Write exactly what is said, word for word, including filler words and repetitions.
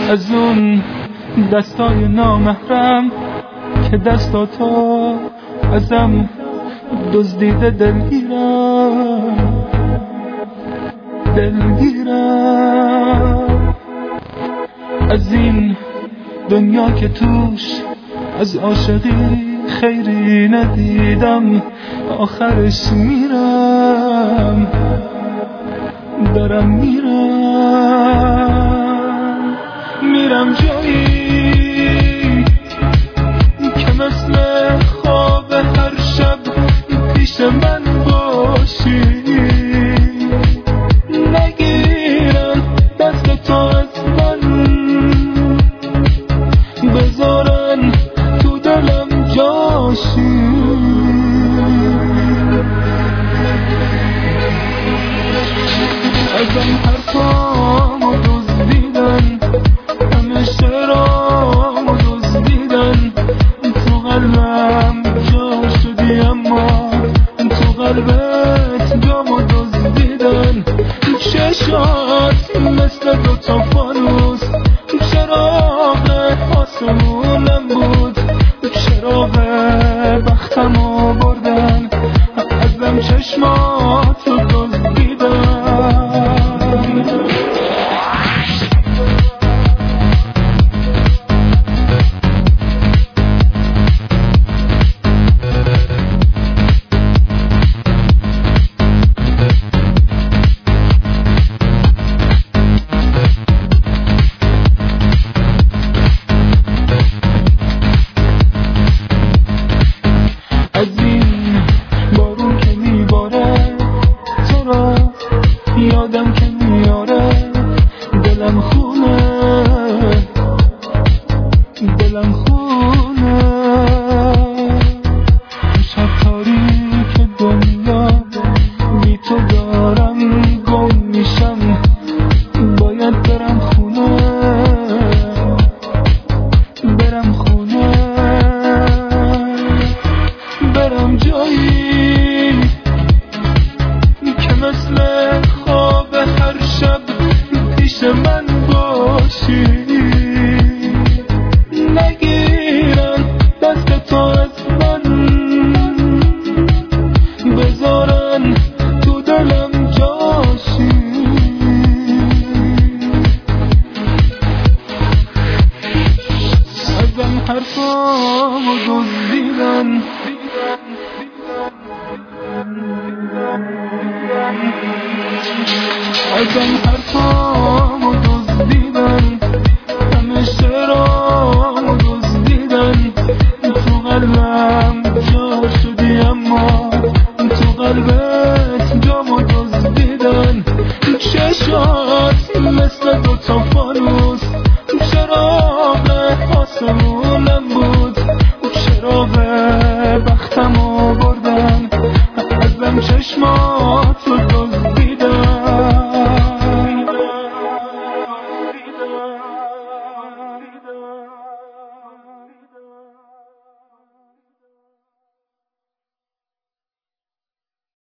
از اون دستای نامحرم که دستاتو ازم دزدیده دلگیرم دلگیرم از این دنیا که توش از عاشقی خیری ندیدم آخرش میرم دارم میرم میرم جایی که مثل خواب هر شب پیش من باشی نگیرم دست تو از من بذارن تو دلم جاشی ازم حرفامو دزدیدن همه شعرامو دزدیدن تو قلبم جا شدی اما تو قلبت جامو دزدیدن چشات مثل دوتا فانوس چراغ آسمونم بود چراغ بختمو بردن ازم چشماتو دزدیدن از این بارون که میباره تو را یادم که میاره دلم خونه دلم خونه شب تاریک دنیا بی تو دارم گم میشم باید برم خونه برم خونه برم جایی که مثل خواب هر شب پیش من باشی نگیرم دست تو از من بذارن تو دلم جاشی ازم حرفامو دزدیدن ازم حرفا